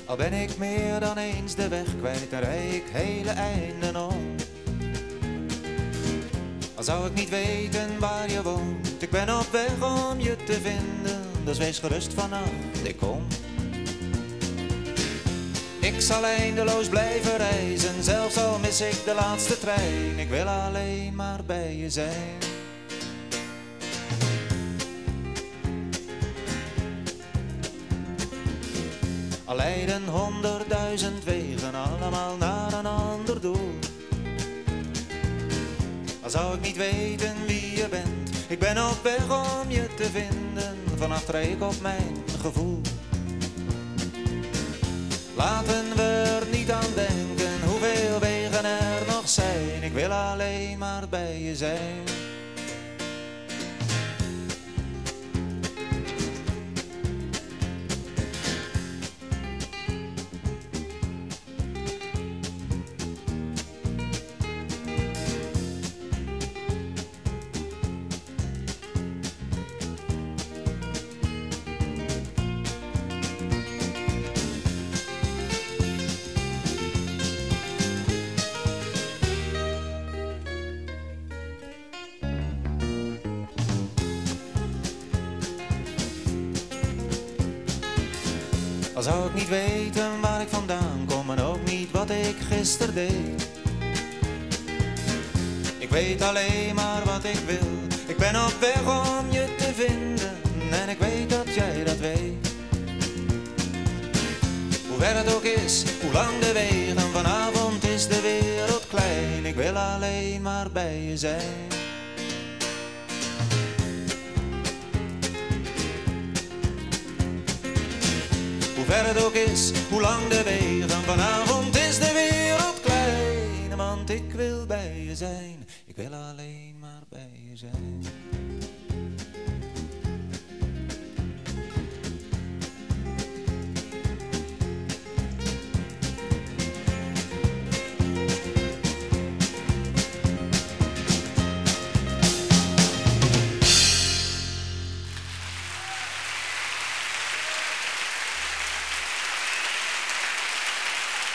Al ben ik meer dan eens de weg kwijt, dan rij ik hele einden om. Al zou ik niet weten waar je woont, ik ben op weg om je te vinden. Dus wees gerust vannacht, ik kom. Ik zal eindeloos blijven reizen, zelfs al mis ik de laatste trein. Ik wil alleen maar bij je zijn. Al leiden 100.000 wegen allemaal naar een ander doel. Al zou ik niet weten wie je bent, ik ben op weg om je te vinden. Vannacht rijd ik op mijn gevoel. Laten we er niet aan denken hoeveel wegen er nog zijn. Ik wil alleen maar bij je zijn. Al zou ik niet weten waar ik vandaan kom en ook niet wat ik gisteren deed. Ik weet alleen maar wat ik wil. Ik ben op weg om je te vinden en ik weet dat jij dat weet. Hoe ver het ook is, hoe lang de wegen, vanavond is de wereld klein. Ik wil alleen maar bij je zijn. Hoe ver het ook is, hoe lang de wegen, vanavond is de wereld klein. Want ik wil bij je zijn, ik wil alleen maar bij je zijn.